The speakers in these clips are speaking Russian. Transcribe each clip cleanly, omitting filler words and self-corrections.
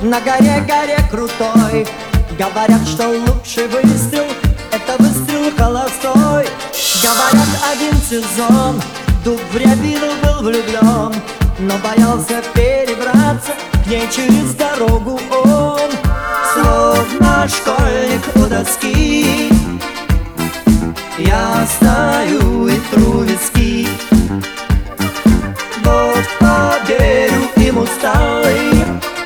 На горе крутой. Говорят, что лучший выстрел — это выстрел холостой. Говорят, один сезон дуб в рябину был влюблен, но боялся перебраться к ней через дорогу он. Словно школьник у доски я стою и тру виски. Вот поверю им усталый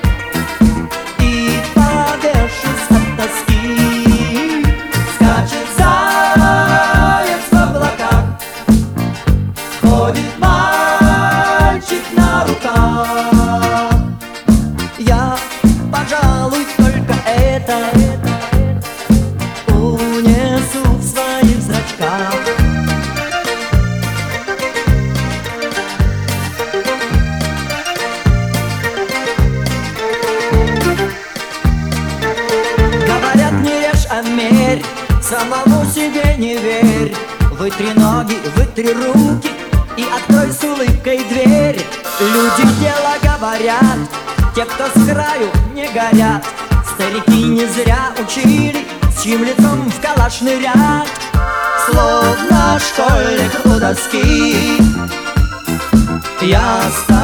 и повешусь от тоски. Скачет заяц в облаках, ходит мальчик на руках. Я, пожалуй, только это унесу в своих зрачках. Говорят, не ешь, а мерь, самому себе не верь. Вытри ноги, вытри руки и открой с улыбкой дверь. Люди дело говорят, те, кто с краю, не горят. Старики не зря учили, с чьим лицом в калаш нырять. Словно школьник у доски я стою